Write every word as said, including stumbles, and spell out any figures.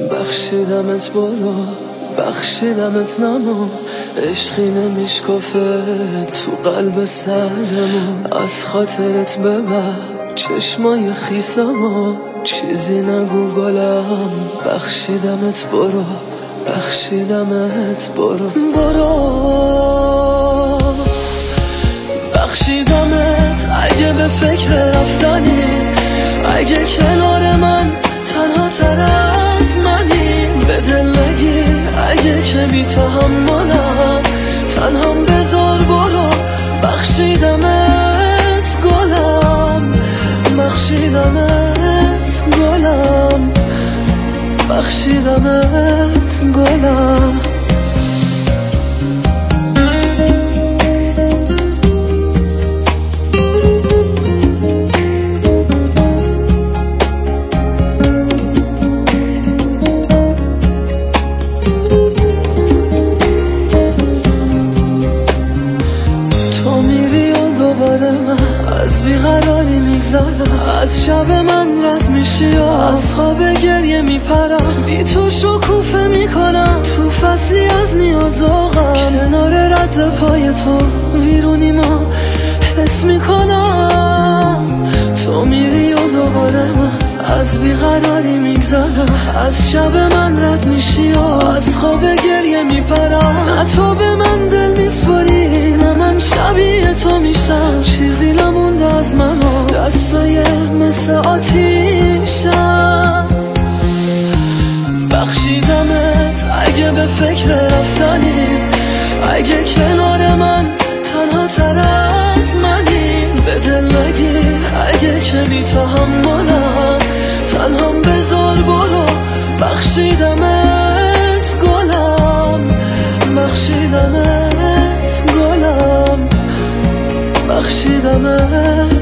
بخشیدمت برو بخشیدمت نمو عشقی نمیشکافه تو قلب سردمون از خاطرت ببر چشمای خیسمو چیزی نگو گلم بخشیدمت برو بخشیدمت برو برو بخشیدمت اگه به فکر رفتنی اگه کنار من تنها تر از منی به دل نگیر اگه که بی تحملم تنهام بذار برو بخشیدمت گلم بخشیدمت گلم بخشیدمت گلم از بیقراری میگذرم از شب من رد میشی و از خواب گریه میپرم بی تو شکوفه میکنم تو فصلی از نیاز آقم کنار رد پای تو ویرونی ما حس میکنم تو میری و دوباره من از بیقراری میگذرم از شب من رد میشی و از خواب گریه میپرم نه تو به من دل میسپاری نه من شبیه تو میشم چیزی نمونده از من و دستای مثل آتیشم بخشیدمت اگه به فکر رفتنی اگه کنار من تنها تر از منی به دل نگیر اگه که بی تحملم تنهام بذار برو بخشیدمت گلم بخشیدمت گلم بخشیدمت